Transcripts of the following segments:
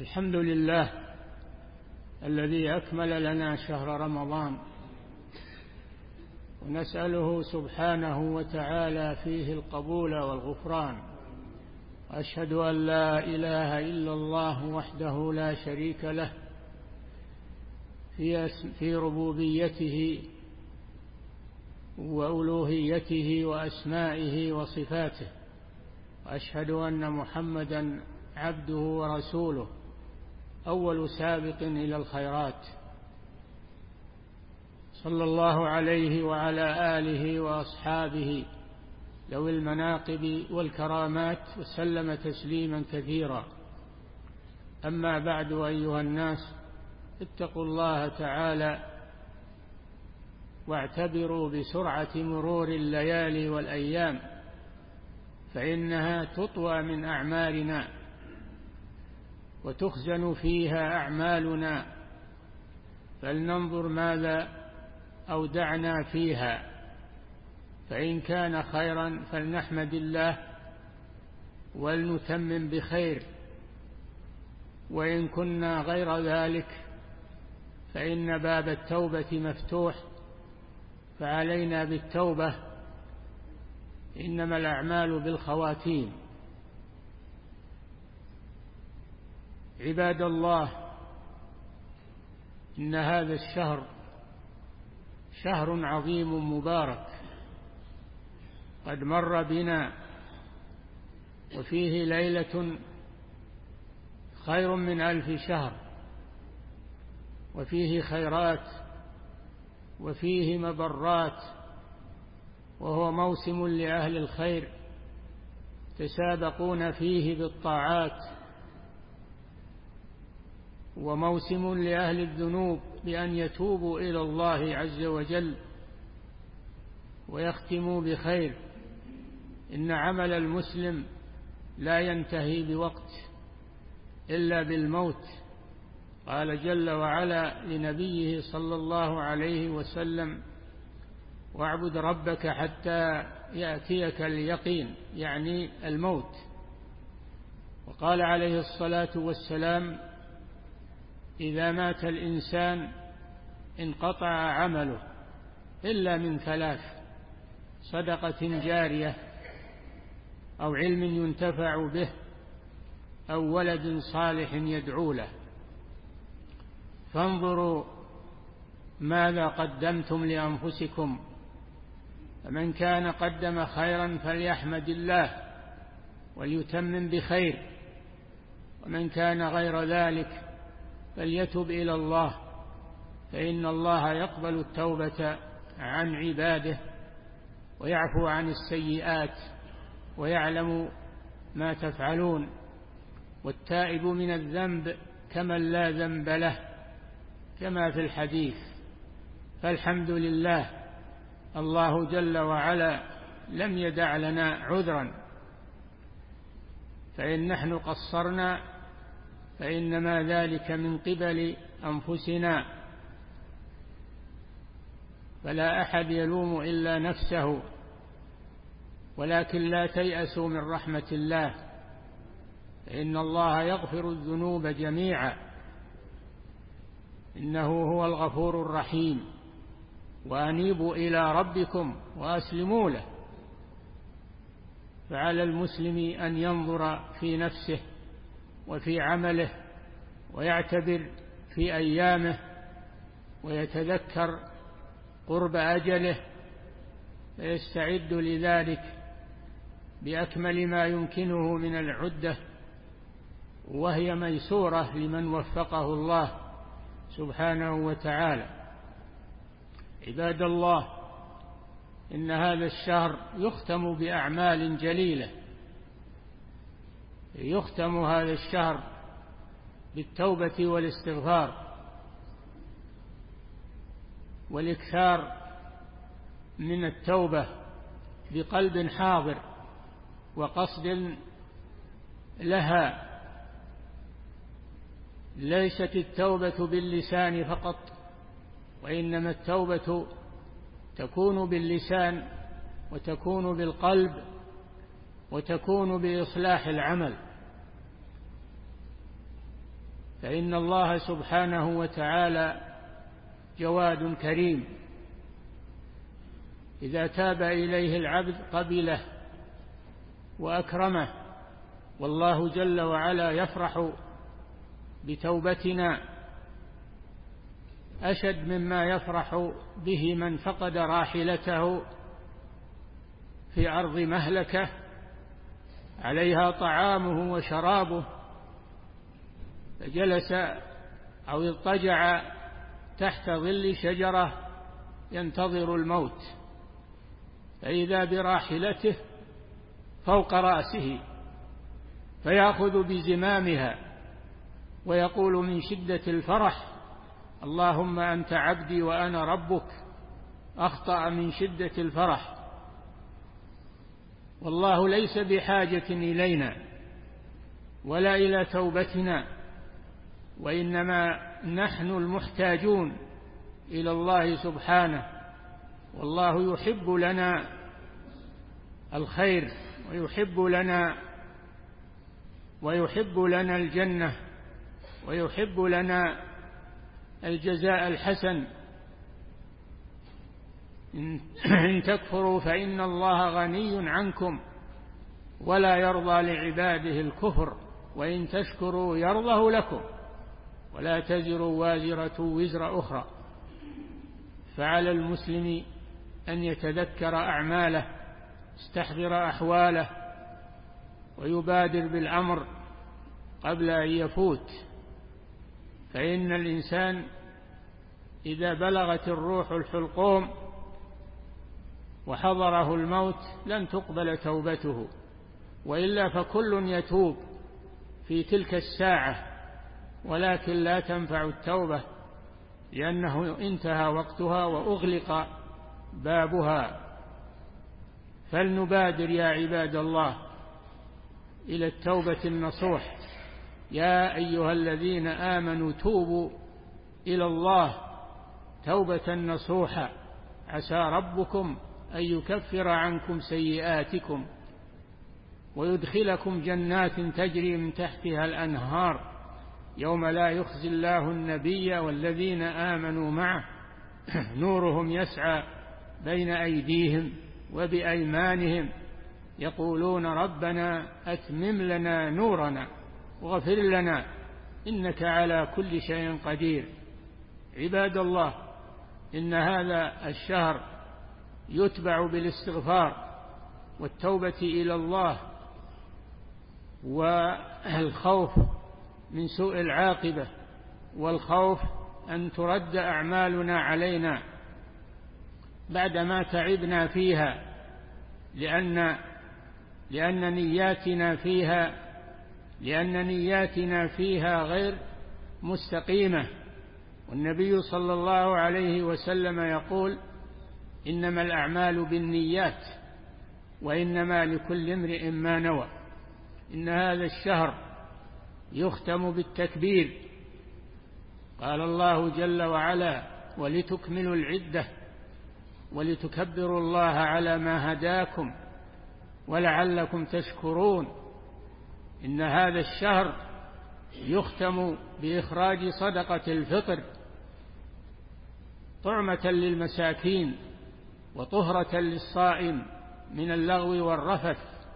الحمد لله الذي أكمل لنا شهر رمضان، ونسأله سبحانه وتعالى فيه القبول والغفران. وأشهد أن لا إله إلا الله وحده لا شريك له في ربوبيته وألوهيته وأسمائه وصفاته. وأشهد أن محمدا عبده ورسوله أول سابق إلى الخيرات، صلى الله عليه وعلى آله وأصحابه ذوي المناقب والكرامات، وسلم تسليما كثيرا. أما بعد، أيها الناس، اتقوا الله تعالى واعتبروا بسرعة مرور الليالي والأيام، فإنها تطوى من أعمالنا وتخزن فيها أعمالنا، فلننظر ماذا أودعنا فيها، فإن كان خيرا فلنحمد الله ولنتمم بخير، وإن كنا غير ذلك فإن باب التوبة مفتوح، فعلينا بالتوبة، إنما الأعمال بالخواتيم. عباد الله، إن هذا الشهر شهر عظيم مبارك قد مر بنا، وفيه ليلة خير من 1000 شهر، وفيه خيرات وفيه مبرات، وهو موسم لأهل الخير تسابقون فيه بالطاعات، وموسم لأهل الذنوب بأن يتوبوا إلى الله عز وجل ويختموا بخير. إن عمل المسلم لا ينتهي بوقت إلا بالموت. قال جل وعلا لنبيه صلى الله عليه وسلم: واعبد ربك حتى يأتيك اليقين، يعني الموت. وقال عليه الصلاة والسلام: إذا مات الإنسان انقطع عمله إلا من 3: صدقة جارية، أو علم ينتفع به، أو ولد صالح يدعو له. فانظروا ماذا قدمتم لأنفسكم، فمن كان قدم خيرا فليحمد الله وليتمم بخير، ومن كان غير ذلك فليتب إلى الله، فإن الله يقبل التوبة عن عباده ويعفو عن السيئات ويعلم ما تفعلون. والتائب من الذنب كمن لا ذنب له، كما في الحديث. فالحمد لله، الله جل وعلا لم يدع لنا عذرا، فإن نحن قصرنا فإنما ذلك من قبل أنفسنا، فلا أحد يلوم إلا نفسه. ولكن لا تيأسوا من رحمة الله، فإن الله يغفر الذنوب جميعا، إنه هو الغفور الرحيم. وأنيبوا إلى ربكم وأسلموا له. فعلى المسلم أن ينظر في نفسه وفي عمله، ويعتبر في أيامه، ويتذكر قرب أجله، فيستعد لذلك بأكمل ما يمكنه من العدة، وهي ميسورة لمن وفقه الله سبحانه وتعالى. عباد الله، إن هذا الشهر يختم بأعمال جليلة. يختم هذا الشهر بالتوبة والاستغفار والإكثار من التوبة بقلب حاضر وقصد لها. ليست التوبة باللسان فقط، وإنما التوبة تكون باللسان، وتكون بالقلب، وتكون بإصلاح العمل. فإن الله سبحانه وتعالى جواد كريم، إذا تاب إليه العبد قبله وأكرمه، والله جل وعلا يفرح بتوبتنا أشد مما يفرح به من فقد راحلته في أرض مهلكة عليها طعامه وشرابه، فجلس أو اضطجع تحت ظل شجرة ينتظر الموت، فإذا براحلته فوق رأسه فيأخذ بزمامها ويقول من شدة الفرح: اللهم أنت عبدي وأنا ربك. أخطأ من شدة الفرح، والله ليس بحاجة إلينا ولا إلى توبتنا، وإنما نحن المحتاجون إلى الله سبحانه، والله يحب لنا الخير ويحب لنا الجنة ويحب لنا الجزاء الحسن. إن تكفروا فإن الله غني عنكم ولا يرضى لعباده الكفر وإن تشكروا يرضه لكم ولا تزر وازرة وزر أخرى. فعلى المسلم أن يتذكر أعماله، يستحضر أحواله، ويبادر بالأمر قبل أن يفوت، فإن الإنسان إذا بلغت الروح الحلقوم وحضره الموت لن تقبل توبته، وإلا فكل يتوب في تلك الساعة، ولكن لا تنفع التوبة لأنه انتهى وقتها وأغلق بابها. فلنبادر يا عباد الله إلى التوبة النصوح. يا أيها الذين آمنوا توبوا إلى الله توبة نصوحا عسى ربكم أن يكفر عنكم سيئاتكم ويدخلكم جنات تجري من تحتها الأنهار يوم لا يخزي الله النبي والذين آمنوا معه نورهم يسعى بين أيديهم وبأيمانهم يقولون ربنا أتمم لنا نورنا واغفر لنا إنك على كل شيء قدير. عباد الله، إن هذا الشهر يتبع بالاستغفار والتوبة إلى الله والخوف من سوء العاقبة، والخوف أن ترد أعمالنا علينا بعدما تعبنا فيها، لأن نياتنا فيها غير مستقيمة. والنبي صلى الله عليه وسلم يقول: إنما الأعمال بالنيات وإنما لكل امرئ ما نوى. إن هذا الشهر يختم بالتكبير، قال الله جل وعلا: ولتكملوا العدة ولتكبروا الله على ما هداكم ولعلكم تشكرون. إن هذا الشهر يختم بإخراج صدقة الفطر طعمة للمساكين وطهرة للصائم من اللغو والرفث،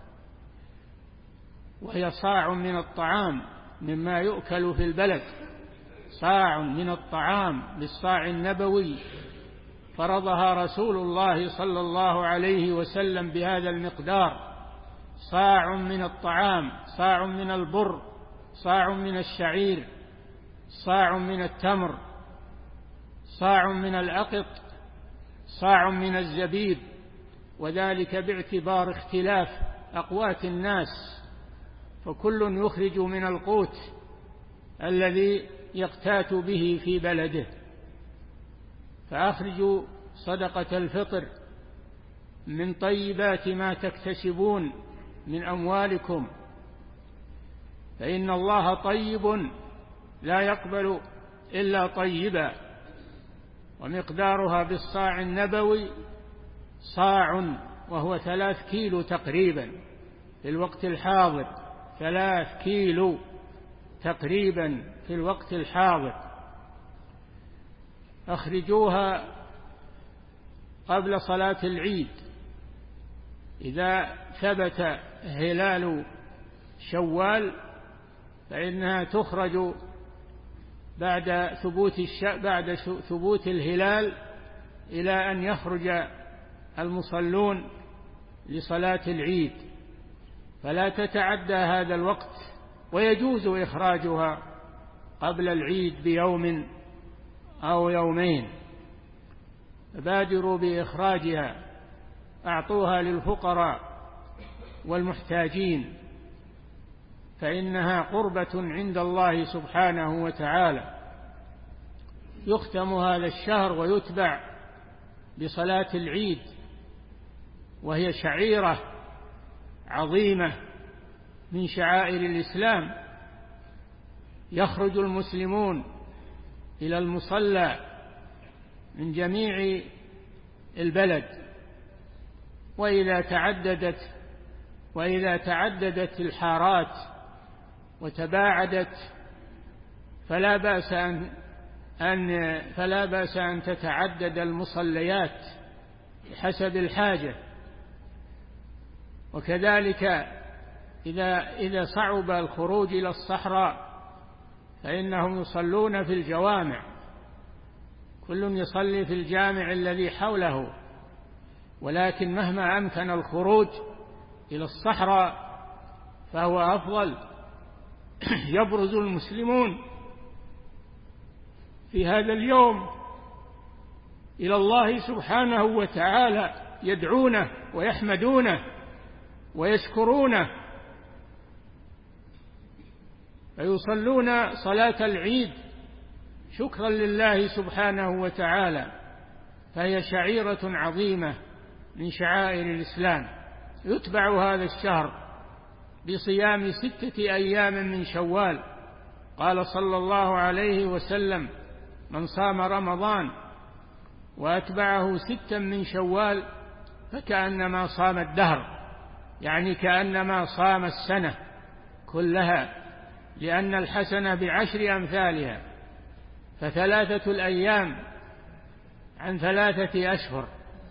وهي صاع من الطعام مما يؤكل في البلد، صاع من الطعام بالصاع النبوي فرضها رسول الله صلى الله عليه وسلم بهذا المقدار. صاع من الطعام، صاع من البر، صاع من الشعير، صاع من التمر، صاع من الأقط، صاع من الزبيب، وذلك باعتبار اختلاف أقوات الناس، فكل يخرج من القوت الذي يقتات به في بلده. فأخرجوا صدقة الفطر من طيبات ما تكتسبون من أموالكم، فإن الله طيب لا يقبل إلا طيبا، ومقدارها بالصاع النبوي صاع، وهو 3 كيلو تقريبا في الوقت الحاضر، 3 كيلو تقريبا في الوقت الحاضر. أخرجوها قبل صلاة العيد. إذا ثبت هلال شوال فإنها تخرج بعد ثبوت الهلال إلى أن يخرج المصلون لصلاة العيد، فلا تتعدى هذا الوقت، ويجوز إخراجها قبل العيد بيوم أو يومين. بادروا بإخراجها، أعطوها للفقراء والمحتاجين، فإنها قربة عند الله سبحانه وتعالى. يختم هذا الشهر ويتبع بصلاة العيد، وهي شعيرة عظيمة من شعائر الإسلام. يخرج المسلمون إلى المصلى من جميع البلد، وإذا تعددت الحارات وتباعدت فلا بأس أن تتعدد المصليات بحسب الحاجة. وكذلك إذا صعب الخروج إلى الصحراء فإنهم يصلون في الجوامع، كل يصلي في الجامع الذي حوله. ولكن مهما أمكن الخروج إلى الصحراء فهو أفضل. يبرز المسلمون في هذا اليوم إلى الله سبحانه وتعالى، يدعونه ويحمدونه ويشكرونه، فيصلون صلاة العيد شكرا لله سبحانه وتعالى، فهي شعيرة عظيمة من شعائر الإسلام. يتبع هذا الشهر بصيام 6 أيام من شوال. قال صلى الله عليه وسلم: من صام رمضان وأتبعه 6 من شوال فكأنما صام الدهر، يعني كأنما صام السنة كلها، لأن الحسنة ب10 أمثالها. ف3 الأيام عن 3 أشهر،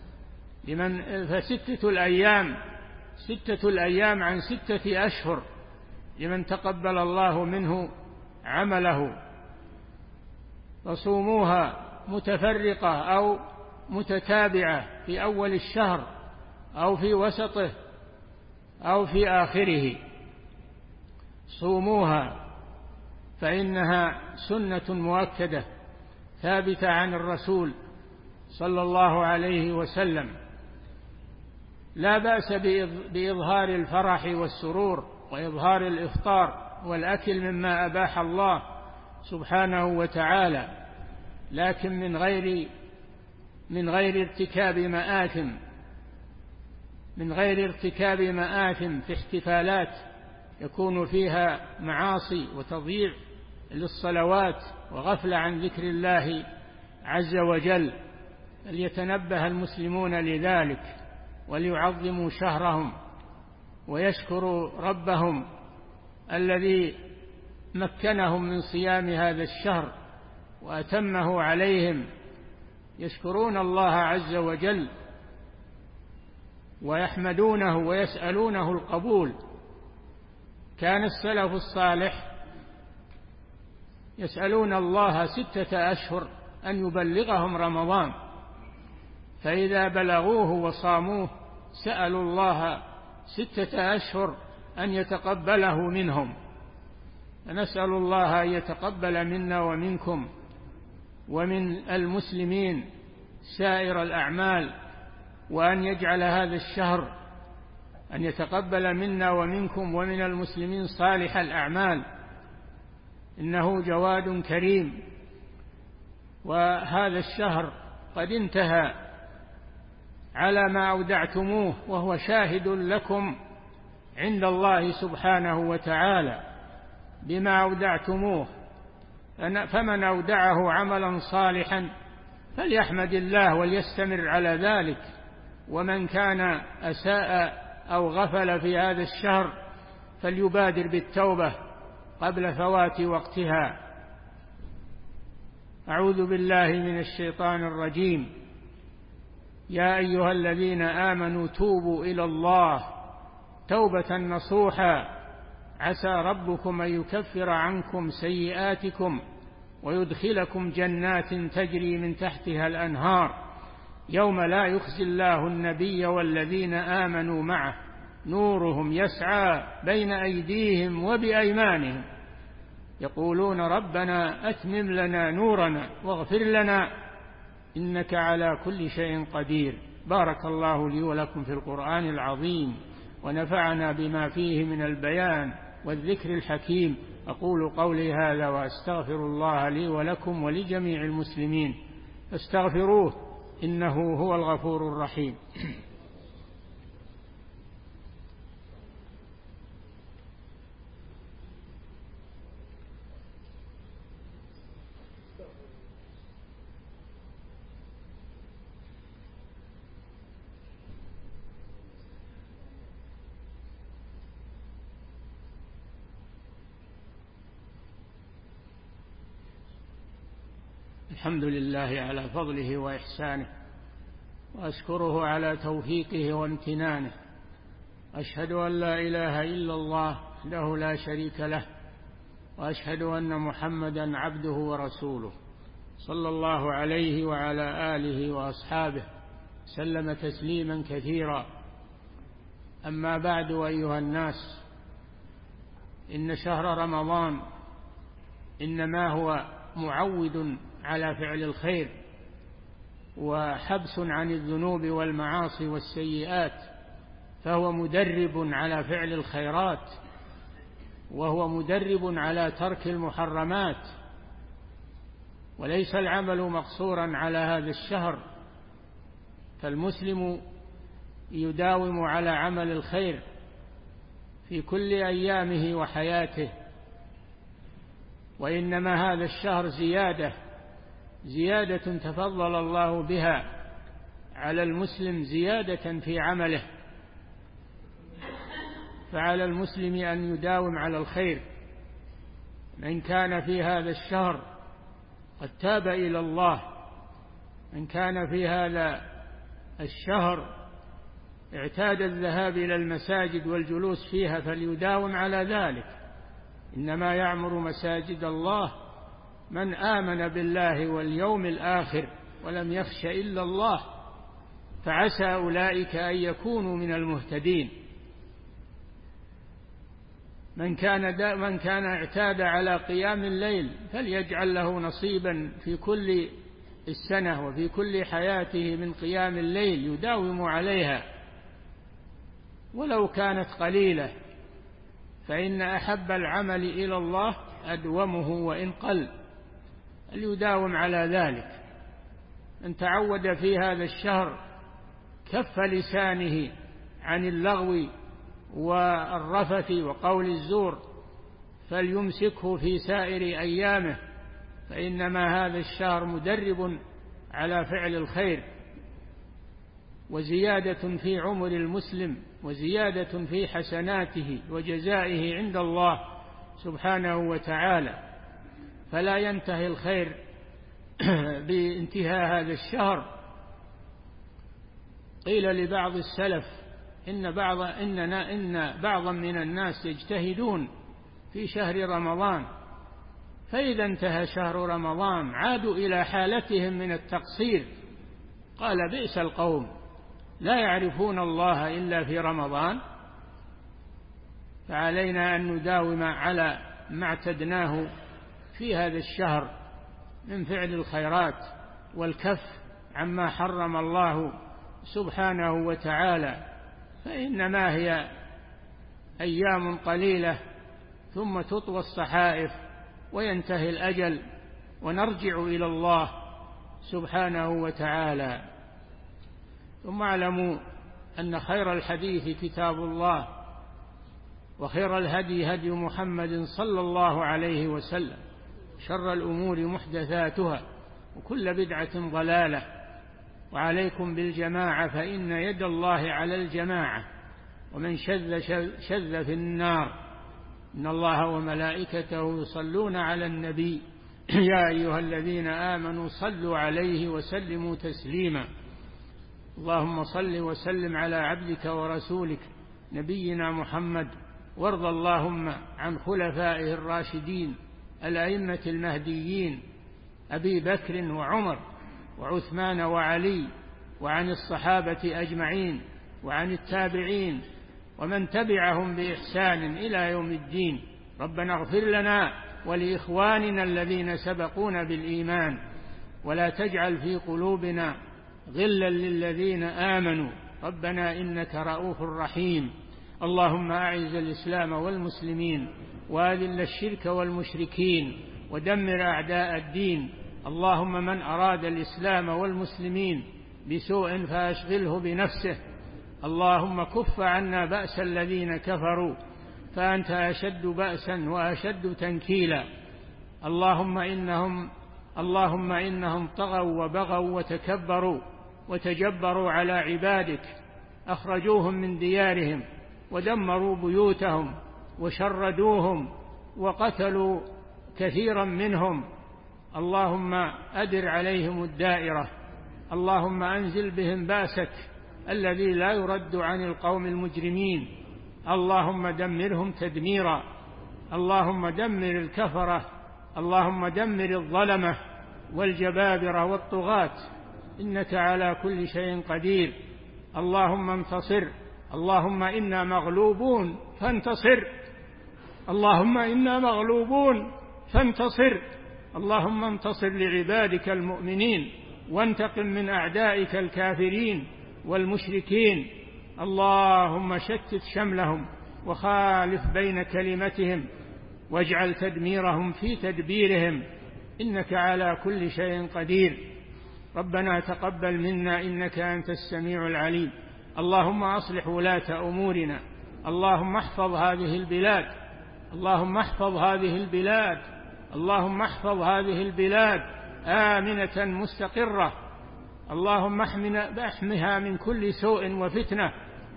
ف6 الأيام عن 6 أشهر لمن تقبل الله منه عمله. فصوموها متفرقة أو متتابعة في أول الشهر أو في وسطه أو في آخره، صوموها، فإنها سنة مؤكدة ثابتة عن الرسول صلى الله عليه وسلم. لا بأس بإظهار الفرح والسرور وإظهار الإفطار والأكل مما أباح الله سبحانه وتعالى، لكن من غير ارتكاب مآثم في احتفالات يكون فيها معاصي وتضييع للصلوات وغفلة عن ذكر الله عز وجل. فليتنبه المسلمون لذلك، وليعظموا شهرهم ويشكروا ربهم الذي مكنهم من صيام هذا الشهر وأتمه عليهم. يشكرون الله عز وجل ويحمدونه ويسألونه القبول. كان السلف الصالح يسألون الله 6 أشهر أن يبلغهم رمضان، فإذا بلغوه وصاموه سألوا الله 6 أشهر أن يتقبله منهم. فنسأل الله أن يتقبل منا ومنكم ومن المسلمين سائر الأعمال، وأن يجعل هذا الشهر أن يتقبل منا ومنكم ومن المسلمين صالح الأعمال، إنه جواد كريم. وهذا الشهر قد انتهى على ما أودعتموه، وهو شاهد لكم عند الله سبحانه وتعالى بما أودعتموه. فمن أودعه عملا صالحا فليحمد الله وليستمر على ذلك، ومن كان أساء أو غفل في هذا الشهر فليبادر بالتوبة قبل فوات وقتها. أعوذ بالله من الشيطان الرجيم. يا أيها الذين آمنوا توبوا إلى الله توبة نصوحا عسى ربكم أن يكفر عنكم سيئاتكم ويدخلكم جنات تجري من تحتها الأنهار يوم لا يخزي الله النبي والذين آمنوا معه نورهم يسعى بين أيديهم وبأيمانهم يقولون ربنا أتمم لنا نورنا واغفر لنا إنك على كل شيء قدير. بارك الله لي ولكم في القرآن العظيم ونفعنا بما فيه من البيان والذكر الحكيم. أقول قولي هذا وأستغفر الله لي ولكم ولجميع المسلمين فاستغفروه إنه هو الغفور الرحيم. الحمد لله على فضله وإحسانه وأشكره على توفيقه وامتنانه. أشهد أن لا إله إلا الله وحده لا شريك له وأشهد أن محمدا عبده ورسوله صلى الله عليه وعلى آله وأصحابه سلم تسليما كثيرا. أما بعد أيها الناس، إن شهر رمضان إنما هو معود على فعل الخير وحبس عن الذنوب والمعاصي والسيئات، فهو مدرب على فعل الخيرات وهو مدرب على ترك المحرمات، وليس العمل مقصورا على هذا الشهر، فالمسلم يداوم على عمل الخير في كل أيامه وحياته. وإنما هذا الشهر زيادة تفضل الله بها على المسلم، زيادة في عمله، فعلى المسلم أن يداوم على الخير. من كان في هذا الشهر قد تاب إلى الله، من كان في هذا الشهر اعتاد الذهاب إلى المساجد والجلوس فيها فليداوم على ذلك. إنما يعمر مساجد الله من آمن بالله واليوم الآخر ولم يخش إلا الله، فعسى أولئك أن يكونوا من المهتدين. من كان اعتاد على قيام الليل فليجعل له نصيبا في كل السنة وفي كل حياته من قيام الليل يداوم عليها ولو كانت قليلة، فإن أحب العمل إلى الله أدومه وإن قل، ليداوم على ذلك. من تعود في هذا الشهر كف لسانه عن اللغو والرفث وقول الزور فليمسكه في سائر أيامه، فإنما هذا الشهر مدرب على فعل الخير وزيادة في عمر المسلم وزيادة في حسناته وجزائه عند الله سبحانه وتعالى. فلا ينتهي الخير بانتهاء هذا الشهر. قيل لبعض السلف إن بعضا من الناس يجتهدون في شهر رمضان، فإذا انتهى شهر رمضان عادوا إلى حالتهم من التقصير. قال بئس القوم لا يعرفون الله إلا في رمضان. فعلينا أن نداوم على ما اعتدناه في هذا الشهر من فعل الخيرات والكف عما حرم الله سبحانه وتعالى، فإنما هي أيام قليلة ثم تطوى الصحائف وينتهي الأجل ونرجع إلى الله سبحانه وتعالى. ثم اعلموا أن خير الحديث كتاب الله وخير الهدي هدي محمد صلى الله عليه وسلم، شر الأمور محدثاتها وكل بدعة ضلالة، وعليكم بالجماعة فإن يد الله على الجماعة، ومن شذ في النار. إن الله وملائكته يصلون على النبي يا أيها الذين آمنوا صلوا عليه وسلموا تسليما. اللهم صل وسلم على عبدك ورسولك نبينا محمد، وارض اللهم عن خلفائه الراشدين الأئمة المهديين أبي بكر وعمر وعثمان وعلي، وعن الصحابة أجمعين، وعن التابعين ومن تبعهم بإحسان إلى يوم الدين. ربنا اغفر لنا ولإخواننا الذين سبقونا بالإيمان، ولا تجعل في قلوبنا غلا للذين آمنوا ربنا إنك رؤوف رحيم. اللهم أعز الإسلام والمسلمين، وأذل الشرك والمشركين، ودمر أعداء الدين. اللهم من أراد الإسلام والمسلمين بسوء فأشغله بنفسه. اللهم كف عنا بأس الذين كفروا، فأنت أشد بأسا وأشد تنكيلا. اللهم إنهم طغوا وبغوا وتجبروا على عبادك، أخرجوهم من ديارهم ودمروا بيوتهم وشردوهم وقتلوا كثيرا منهم. اللهم أدر عليهم الدائرة. اللهم أنزل بهم بأسك الذي لا يرد عن القوم المجرمين. اللهم دمرهم تدميرا. اللهم دمر الكفرة. اللهم دمر الظلمة والجبابرة والطغاة، إنك على كل شيء قدير. اللهم انتصر. اللهم إنا مغلوبون فانتصر. اللهم إنا مغلوبون فانتصر. اللهم انتصر لعبادك المؤمنين، وانتقم من أعدائك الكافرين والمشركين. اللهم شتت شملهم وخالف بين كلمتهم، واجعل تدميرهم في تدبيرهم، إنك على كل شيء قدير. ربنا تقبل منا إنك أنت السميع العليم. اللهم أصلح ولاة أمورنا. اللهم احفظ هذه البلاد. اللهم احفظ هذه البلاد. اللهم احفظ هذه البلاد آمنة مستقرة. اللهم احمها من كل سوء وفتنة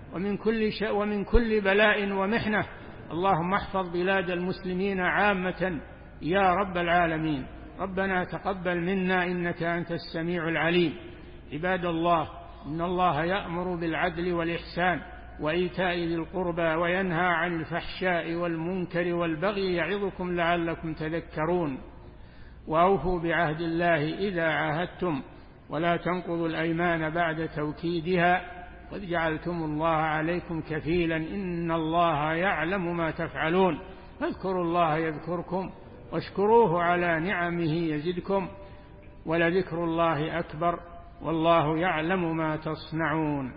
ومن كل بلاء ومحنة. اللهم احفظ بلاد المسلمين عامة يا رب العالمين. ربنا تقبل منا إنك أنت السميع العليم. عباد الله، إن الله يأمر بالعدل والإحسان وإيتاء ذي القربى وينهى عن الفحشاء والمنكر والبغي يعظكم لعلكم تذكرون. وأوفوا بعهد الله إذا عاهدتم، ولا تنقضوا الأيمان بعد توكيدها، قد جعلتم الله عليكم كفيلا إن الله يعلم ما تفعلون. فاذكروا الله يذكركم واشكروه على نعمه يزدكم، ولذكر الله أكبر والله يعلم ما تصنعون.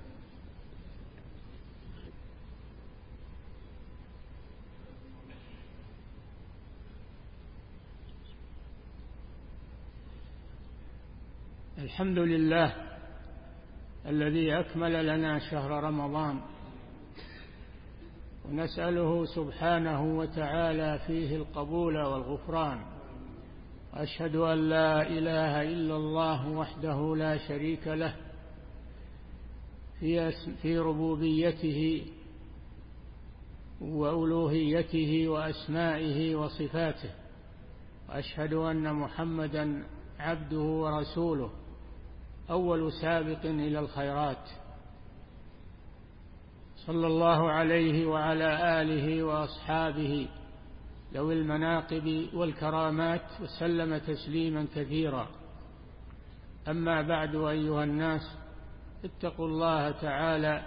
الحمد لله الذي أكمل لنا شهر رمضان، ونسأله سبحانه وتعالى فيه القبول والغفران. وأشهد أن لا إله إلا الله وحده لا شريك له في ربوبيته وألوهيته وأسمائه وصفاته. وأشهد أن محمدا عبده ورسوله، أول سابق إلى الخيرات، صلى الله عليه وعلى آله وأصحابه ذوي المناقب والكرامات، وسلم تسليما كثيرا. أما بعد، أيها الناس، اتقوا الله تعالى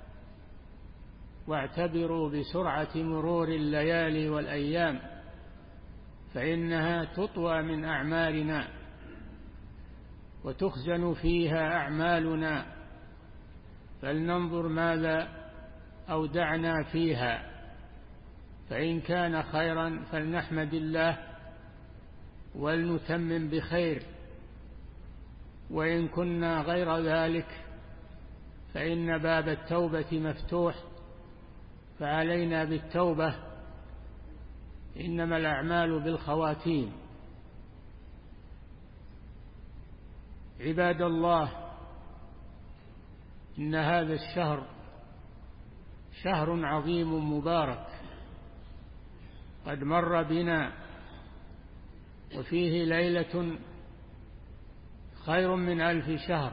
واعتبروا بسرعة مرور الليالي والأيام، فإنها تطوى من أعمالنا وتخزن فيها أعمالنا، فلننظر ماذا أودعنا فيها، فإن كان خيرا فلنحمد الله ولنتمم بخير، وإن كنا غير ذلك فإن باب التوبة مفتوح، فعلينا بالتوبة. إنما الأعمال بالخواتيم. عباد الله، إن هذا الشهر شهر عظيم مبارك، قد مر بنا، وفيه ليلة خير من 1000 شهر،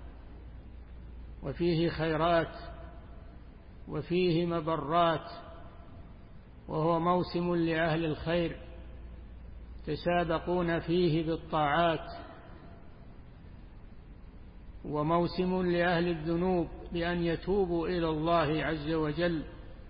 وفيه خيرات وفيه مبرات، وهو موسم لأهل الخير تسابقون فيه بالطاعات، وموسم لأهل الذنوب بأن يتوبوا إلى الله عز وجل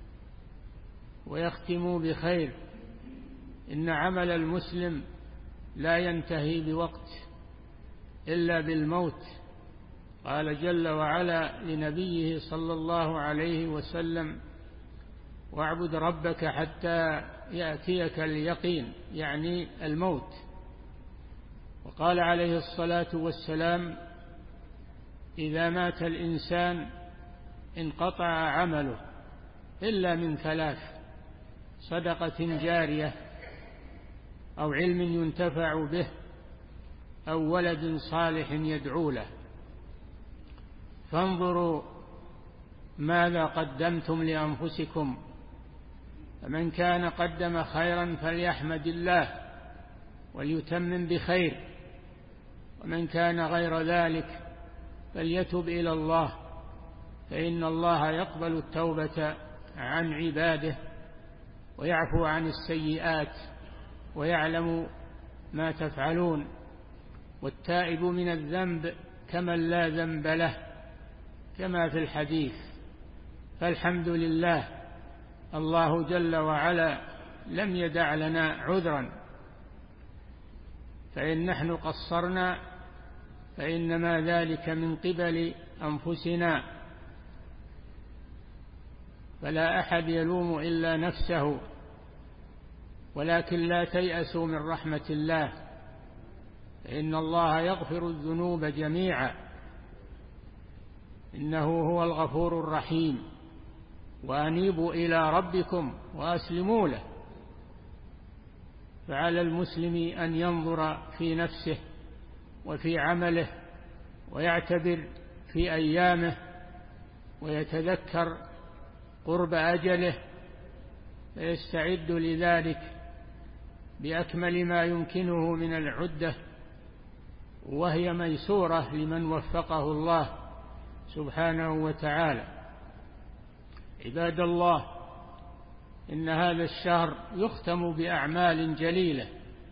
ويختموا بخير. إن عمل المسلم لا ينتهي بوقت إلا بالموت. قال جل وعلا لنبيه صلى الله عليه وسلم: واعبد ربك حتى يأتيك اليقين، يعني الموت. وقال عليه الصلاة والسلام: إذا مات الإنسان انقطع عمله إلا من 3: صدقة جارية، أو علم ينتفع به، أو ولد صالح يدعو له. فانظروا ماذا قدمتم لأنفسكم، فمن كان قدم خيرا فليحمد الله وليتمم بخير، ومن كان غير ذلك فليتب إلى الله، فإن الله يقبل التوبة عن عباده ويعفو عن السيئات ويعلم ما تفعلون. والتائب من الذنب كمن لا ذنب له، كما في الحديث. فالحمد لله، الله جل وعلا لم يدع لنا عذرا، فإن نحن قصرنا فإنما ذلك من قبل أنفسنا، فلا أحد يلوم إلا نفسه. ولكن لا تيأسوا من رحمة الله، فإن الله يغفر الذنوب جميعا، إنه هو الغفور الرحيم. وأنيبوا إلى ربكم وأسلموا له. فعلى المسلم أن ينظر في نفسه وفي عمله، ويعتبر في أيامه، ويتذكر قرب أجله، فيستعد لذلك بأكمل ما يمكنه من العدة، وهي ميسورة لمن وفقه الله سبحانه وتعالى. عباد الله، إن هذا الشهر يختم بأعمال جليلة.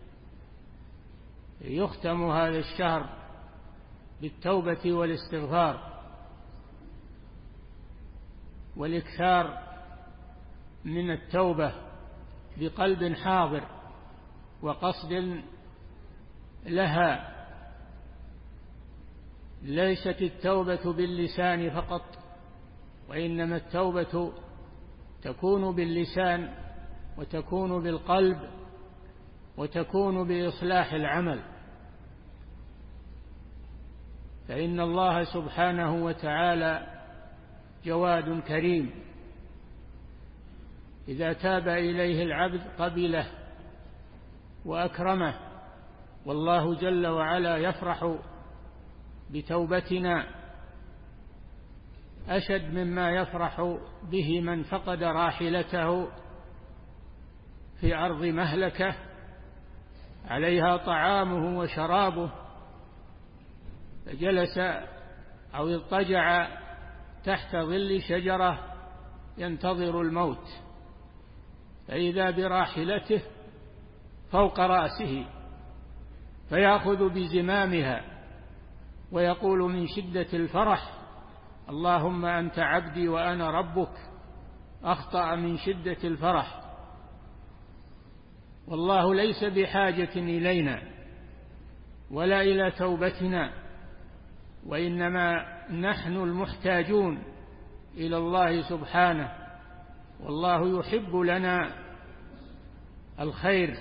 يختم هذا الشهر بالتوبة والاستغفار والإكثار من التوبة بقلب حاضر وقصد لها. ليست التوبة باللسان فقط، وإنما التوبة تكون باللسان، وتكون بالقلب، وتكون بإصلاح العمل. فإن الله سبحانه وتعالى جواد كريم، إذا تاب إليه العبد قبله وأكرمه. والله جل وعلا يفرح بتوبتنا أشد مما يفرح به من فقد راحلته في أرض مهلكة عليها طعامه وشرابه، فجلس أو اضطجع تحت ظل شجرة ينتظر الموت، فإذا براحلته فوق رأسه، فيأخذ بزمامها ويقول من شدة الفرح: اللهم أنت عبدي وأنا ربك. أخطأ من شدة الفرح. والله ليس بحاجة إلينا ولا إلى توبتنا، وإنما نحن المحتاجون إلى الله سبحانه. والله يحب لنا الخير،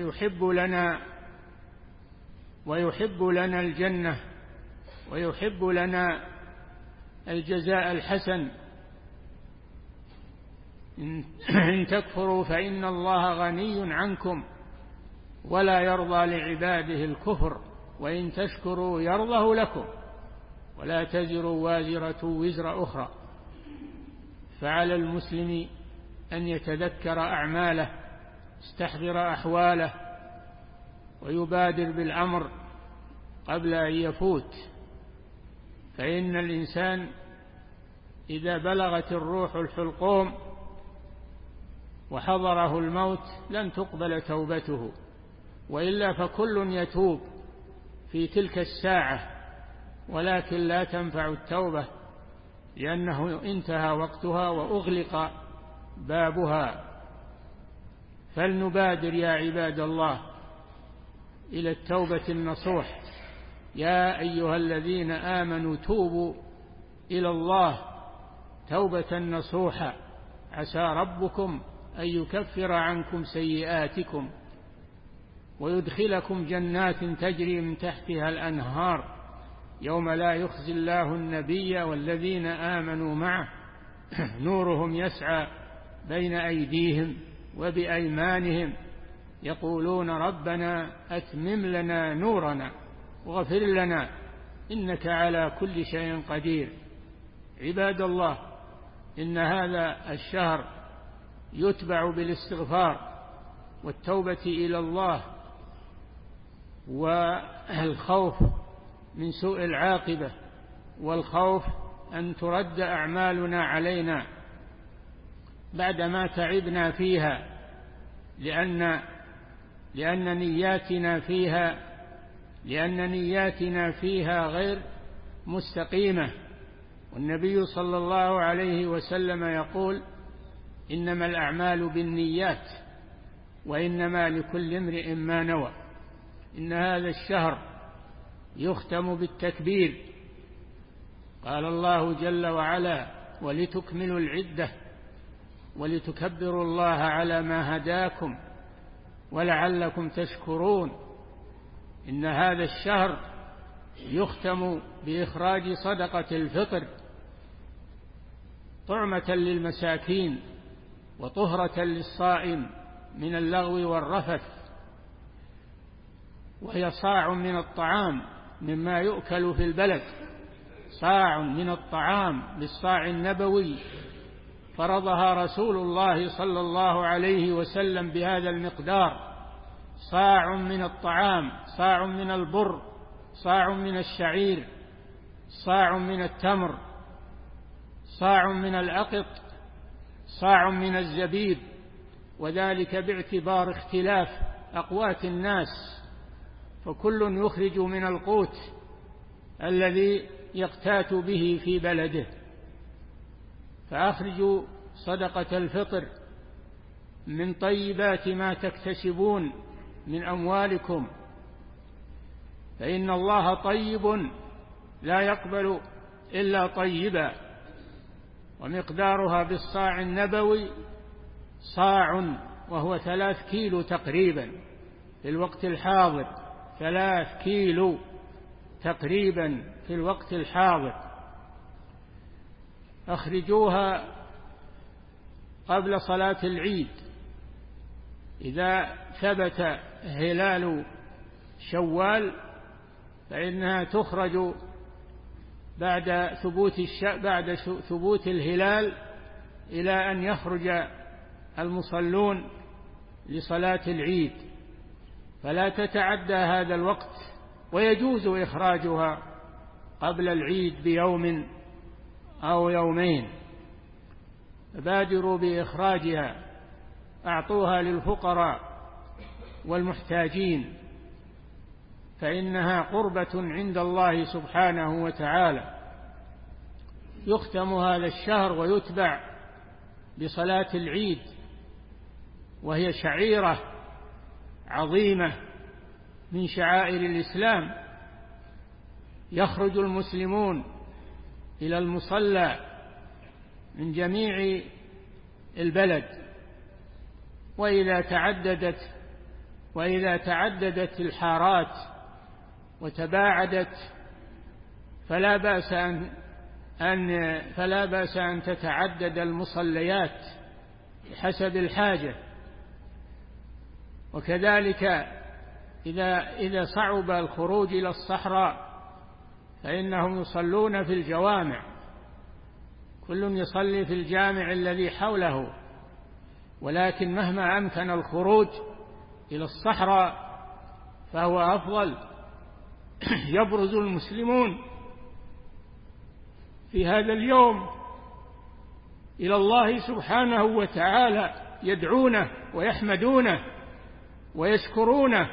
ويحب لنا الجنة، ويحب لنا الجزاء الحسن. إن تكفروا فإن الله غني عنكم ولا يرضى لعباده الكفر، وإن تشكروا يرضه لكم ولا تزر وازرة وزر أخرى. فعلى المسلم أن يتذكر أعماله يستحضر أحواله ويبادر بالأمر قبل أن يفوت، فإن الإنسان إذا بلغت الروح الحلقوم وحضره الموت لن تقبل توبته، وإلا فكل يتوب في تلك الساعة، ولكن لا تنفع التوبة لأنه انتهى وقتها وأغلق بابها. فلنبادر يا عباد الله إلى التوبة النصوح. يا أيها الذين آمنوا توبوا إلى الله توبة نصوحا عسى ربكم أن يكفر عنكم سيئاتكم ويدخلكم جنات تجري من تحتها الأنهار يوم لا يخزي الله النبي والذين آمنوا معه نورهم يسعى بين أيديهم وبأيمانهم يقولون ربنا أتمم لنا نورنا واغفر لنا إنك على كل شيء قدير. عباد الله، إن هذا الشهر يتبع بالاستغفار والتوبة إلى الله والخوف من سوء العاقبة، والخوف أن ترد أعمالنا علينا بعدما تعبنا فيها، لأن نياتنا فيها غير مستقيمة. والنبي صلى الله عليه وسلم يقول إنما الأعمال بالنيات وإنما لكل امرئ ما نوى. إن هذا الشهر يختم بالتكبير، قال الله جل وعلا ولتكملوا العدة ولتكبروا الله على ما هداكم ولعلكم تشكرون. إن هذا الشهر يختم بإخراج صدقة الفطر طعمة للمساكين وطهرة للصائم من اللغو والرفث، وهي صاع من الطعام مما يؤكل في البلد، صاع من الطعام بالصاع النبوي فرضها رسول الله صلى الله عليه وسلم بهذا المقدار. صاع من الطعام، صاع من البر، صاع من الشعير، صاع من التمر، صاع من الأقط، صاع من الزبيب، وذلك باعتبار اختلاف أقوات الناس، فكل يخرج من القوت الذي يقتات به في بلده. فأخرجوا صدقة الفطر من طيبات ما تكتسبون من أموالكم، فإن الله طيب لا يقبل إلا طيبا. ومقدارها بالصاع النبوي صاع، وهو 3 كيلو تقريبا في الوقت الحاضر، 3 كيلو تقريبا في الوقت الحاضر. أخرجوها قبل صلاة العيد إذا ثبت هلال شوال، فإنها تخرج بعد ثبوت الهلال إلى أن يخرج المصلون لصلاة العيد، فلا تتعدى هذا الوقت، ويجوز إخراجها قبل العيد بيوم أو يومين. بادروا بإخراجها، أعطوها للفقراء والمحتاجين، فإنها قربة عند الله سبحانه وتعالى. يختم هذا الشهر ويتبع بصلاة العيد، وهي شعيرة عظيمة من شعائر الإسلام. يخرج المسلمون إلى المصلى من جميع البلد، وإذا تعددت الحارات وتباعدت فلا بأس أن تتعدد المصليات بحسب الحاجة. وكذلك إذا صعب الخروج إلى الصحراء فإنهم يصلون في الجوامع، كل يصلي في الجامع الذي حوله، ولكن مهما أمكن الخروج إلى الصحراء فهو أفضل. يبرز المسلمون في هذا اليوم إلى الله سبحانه وتعالى، يدعونه ويحمدونه ويشكرونه،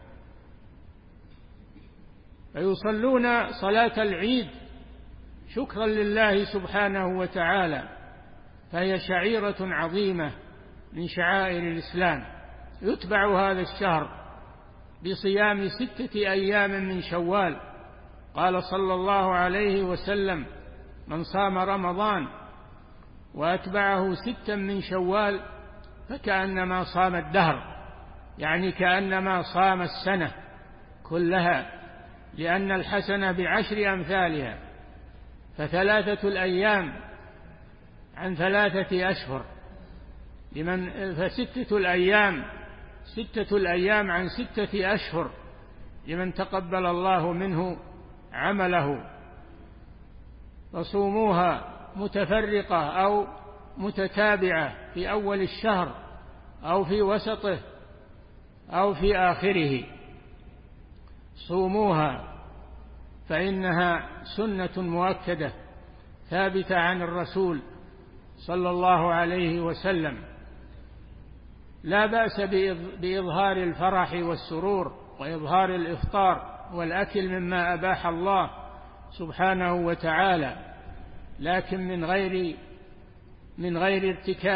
فيصلون صلاة العيد شكرا لله سبحانه وتعالى، فهي شعيرة عظيمة من شعائر الإسلام. يتبع هذا الشهر بصيام 6 أيام من شوال. قال صلى الله عليه وسلم: من صام رمضان وأتبعه 6 من شوال فكأنما صام الدهر، يعني كأنما صام السنة كلها، لأن الحسنة ب10 أمثالها. ف3 الأيام عن 3 أشهر، ف6 الأيام عن 6 أشهر لمن تقبل الله منه عمله. فصوموها متفرقة أو متتابعة في أول الشهر أو في وسطه أو في آخره، صوموها، فإنها سنة مؤكدة ثابتة عن الرسول صلى الله عليه وسلم. لا بأس بإظهار الفرح والسرور وإظهار الإفطار والأكل مما أباح الله سبحانه وتعالى، لكن من غير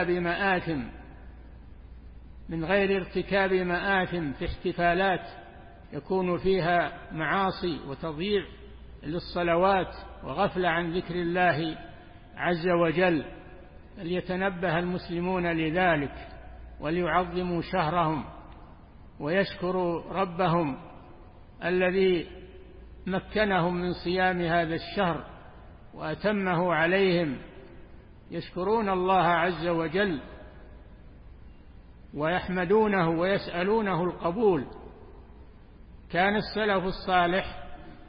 ارتكاب مآثم في احتفالات يكون فيها معاصي وتضييع للصلوات وغفلة عن ذكر الله عز وجل. فليتنبه المسلمون لذلك وليعظموا شهرهم ويشكروا ربهم الذي مكنهم من صيام هذا الشهر وأتمه عليهم. يشكرون الله عز وجل ويحمدونه ويسألونه القبول. كان السلف الصالح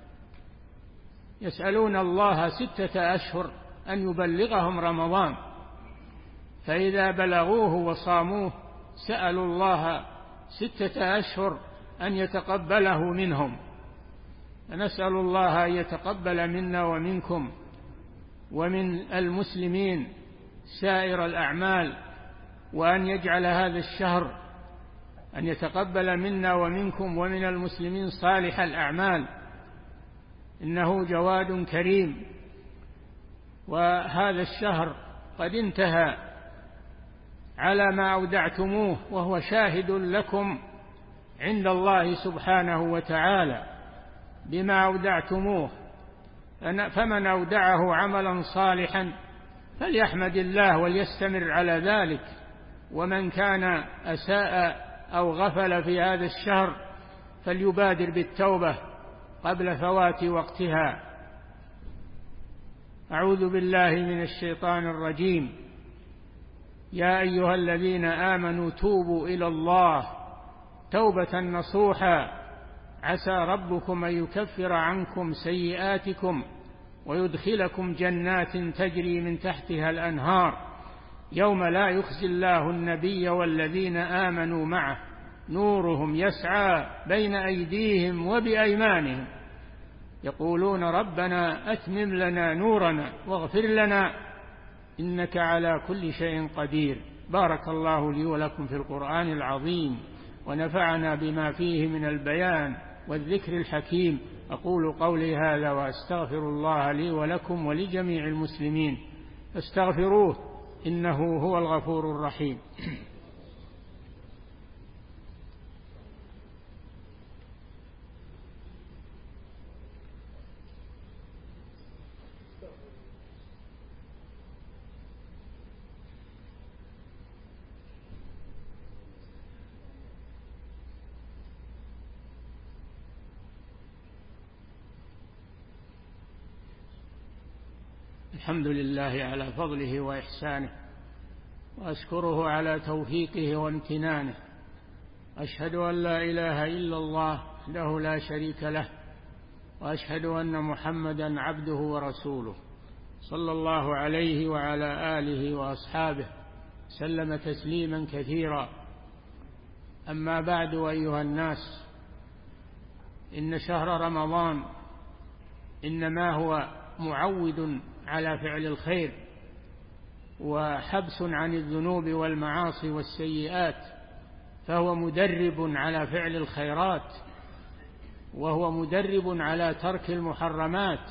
يسألون الله 6 أشهر أن يبلغهم رمضان، فإذا بلغوه وصاموه سألوا الله 6 أشهر أن يتقبله منهم. فنسأل الله أن يتقبل منا ومنكم ومن المسلمين سائر الأعمال، وأن يجعل هذا الشهر أن يتقبل منا ومنكم ومن المسلمين صالح الأعمال، إنه جواد كريم. وهذا الشهر قد انتهى على ما أودعتموه، وهو شاهد لكم عند الله سبحانه وتعالى بما أودعتموه. فمن أودعه عملا صالحا فليحمد الله وليستمر على ذلك، ومن كان أساء أو غفل في هذا الشهر فليبادر بالتوبة قبل فوات وقتها. أعوذ بالله من الشيطان الرجيم. يا أيها الذين آمنوا توبوا إلى الله توبة نصوحا عسى ربكم أن يكفر عنكم سيئاتكم ويدخلكم جنات تجري من تحتها الأنهار يوم لا يخزي الله النبي والذين آمنوا معه نورهم يسعى بين أيديهم وبأيمانهم يقولون ربنا أتمم لنا نورنا واغفر لنا إنك على كل شيء قدير. بارك الله لي ولكم في القرآن العظيم ونفعنا بما فيه من البيان والذكر الحكيم. أقول قولي هذا وأستغفر الله لي ولكم ولجميع المسلمين فاستغفروه إنه هو الغفور الرحيم. الحمد لله على فضله وإحسانه، وأشكره على توفيقه وامتنانه. أشهد أن لا إله إلا الله وحده لا شريك له، وأشهد أن محمدا عبده ورسوله صلى الله عليه وعلى آله وأصحابه سلم تسليما كثيرا. أما بعد، أيها الناس، إن شهر رمضان إنما هو معود على فعل الخير وحبس عن الذنوب والمعاصي والسيئات، فهو مدرب على فعل الخيرات، وهو مدرب على ترك المحرمات.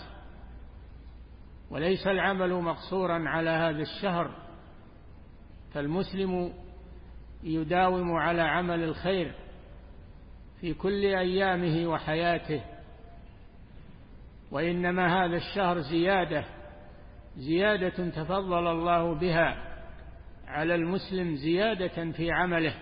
وليس العمل مقصورا على هذا الشهر، فالمسلم يداوم على عمل الخير في كل أيامه وحياته. وإنما هذا الشهر زيادة تفضل الله بها على المسلم، زيادة في عمله.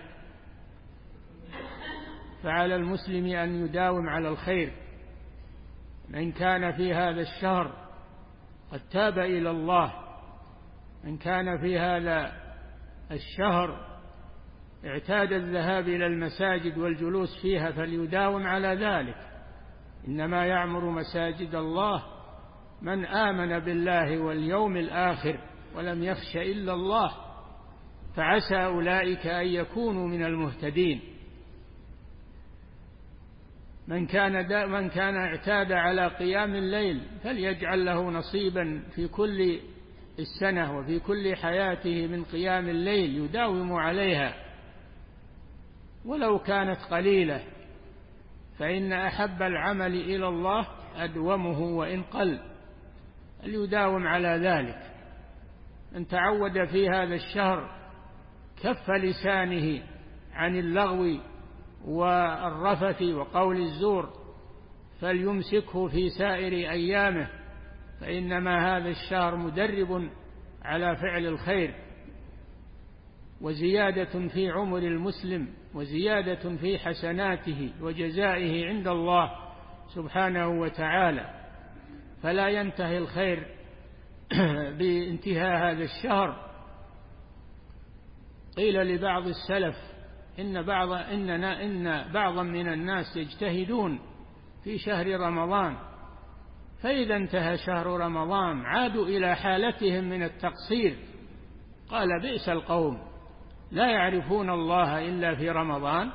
فعلى المسلم أن يداوم على الخير. من كان في هذا الشهر قد تاب إلى الله، من كان في هذا الشهر اعتاد الذهاب إلى المساجد والجلوس فيها فليداوم على ذلك. إنما يعمر مساجد الله من آمن بالله واليوم الآخر ولم يخش إلا الله، فعسى أولئك أن يكونوا من المهتدين. من كان اعتاد على قيام الليل فليجعل له نصيبا في كل السنة وفي كل حياته من قيام الليل، يداوم عليها ولو كانت قليلة، فإن أحب العمل إلى الله أدومه وإن قل. ليداوم على ذلك. من تعود في هذا الشهر كف لسانه عن اللغو والرفث وقول الزور فليمسكه في سائر أيامه، فإنما هذا الشهر مدرب على فعل الخير، وزيادة في عمر المسلم، وزيادة في حسناته وجزائه عند الله سبحانه وتعالى. فلا ينتهي الخير بانتهاء هذا الشهر. قيل لبعض السلف إن بعضا من الناس يجتهدون في شهر رمضان، فإذا انتهى شهر رمضان عادوا إلى حالتهم من التقصير. قال: بئس القوم، لا يعرفون الله إلا في رمضان.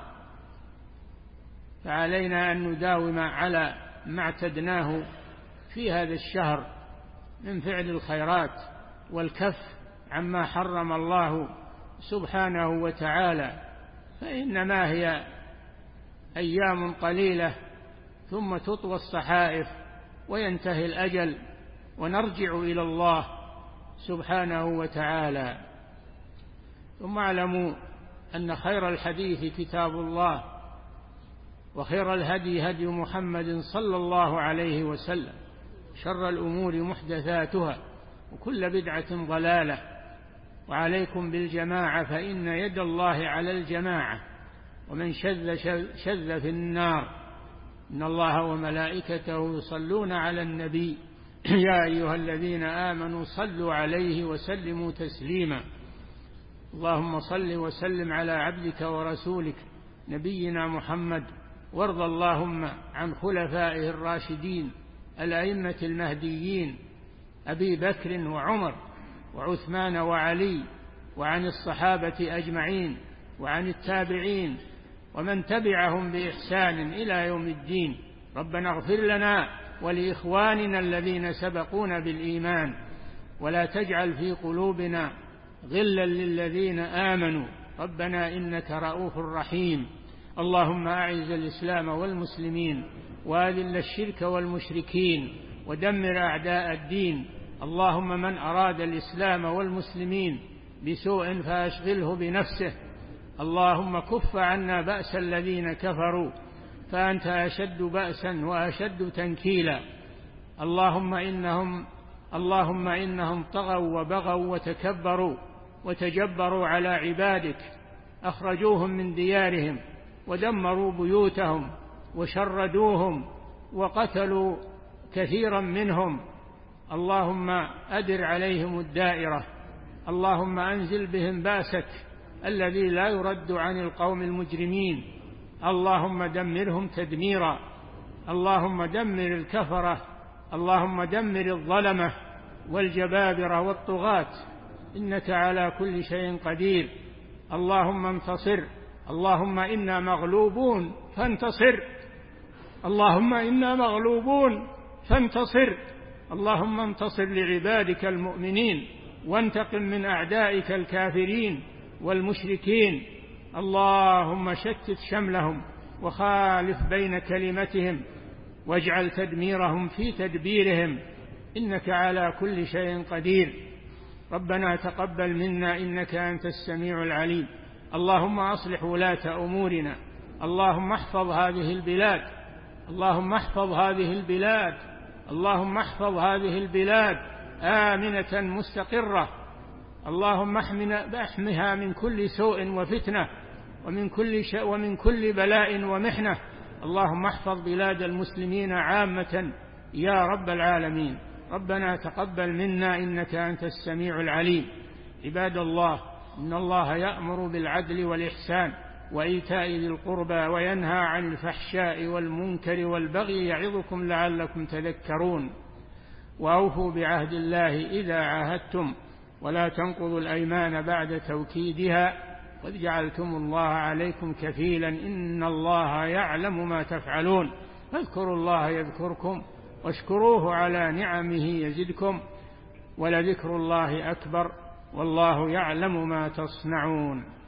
فعلينا أن نداوم على ما اعتدناه في هذا الشهر من فعل الخيرات والكف عما حرم الله سبحانه وتعالى، فإنما هي أيام قليلة ثم تطوى الصحائف وينتهي الأجل ونرجع إلى الله سبحانه وتعالى. ثم اعلموا أن خير الحديث كتاب الله، وخير الهدي هدي محمد صلى الله عليه وسلم، شر الأمور محدثاتها، وكل بدعة ضلالة. وعليكم بالجماعة فإن يد الله على الجماعة، ومن شذ في النار. إن الله وملائكته يصلون على النبي يا أيها الذين آمنوا صلوا عليه وسلموا تسليما. اللهم صل وسلم على عبدك ورسولك نبينا محمد، وارض اللهم عن خلفائه الراشدين الأئمة المهديين أبي بكر وعمر وعثمان وعلي، وعن الصحابة أجمعين، وعن التابعين ومن تبعهم بإحسان إلى يوم الدين. ربنا اغفر لنا ولإخواننا الذين سبقونا بالإيمان، ولا تجعل في قلوبنا غلا للذين آمنوا ربنا إنك رؤوف رحيم. اللهم أعز الإسلام والمسلمين، وأذل الشرك والمشركين، ودمر أعداء الدين. اللهم من أراد الإسلام والمسلمين بسوء فأشغله بنفسه. اللهم كف عنا بأس الذين كفروا، فأنت أشد بأسا وأشد تنكيلا. اللهم إنهم طغوا وبغوا وتكبروا وتجبروا على عبادك، أخرجوهم من ديارهم ودمروا بيوتهم وشردوهم وقتلوا كثيرا منهم. اللهم أدر عليهم الدائرة. اللهم أنزل بهم بأسك الذي لا يرد عن القوم المجرمين. اللهم دمرهم تدميرا. اللهم دمر الكفرة. اللهم دمر الظلمة والجبابرة والطغاة. إنك على كل شيء قدير. اللهم انتصر. اللهم إنا مغلوبون فانتصر. اللهم إنا مغلوبون فانتصر. اللهم انتصر لعبادك المؤمنين وانتقم من أعدائك الكافرين والمشركين. اللهم شتت شملهم وخالف بين كلمتهم واجعل تدميرهم في تدبيرهم، إنك على كل شيء قدير. ربنا تقبل منا إنك أنت السميع العليم. اللهم أصلح ولاة أمورنا. اللهم احفظ هذه البلاد. اللهم احفظ هذه البلاد. اللهم احفظ هذه البلاد آمنة مستقرة. اللهم احمها من كل سوء وفتنة ومن كل بلاء ومحنة. اللهم احفظ بلاد المسلمين عامة يا رب العالمين. ربنا تقبل منا إنك أنت السميع العليم. عباد الله، إن الله يأمر بالعدل والإحسان وإيتاء ذي القربى وينهى عن الفحشاء والمنكر والبغي يعظكم لعلكم تذكرون. وأوفوا بعهد الله إذا عاهدتم ولا تنقضوا الأيمان بعد توكيدها قد جعلتم الله عليكم كفيلا إن الله يعلم ما تفعلون. فاذكروا الله يذكركم واشكروه على نعمه يزدكم ولذكر الله أكبر والله يعلم ما تصنعون.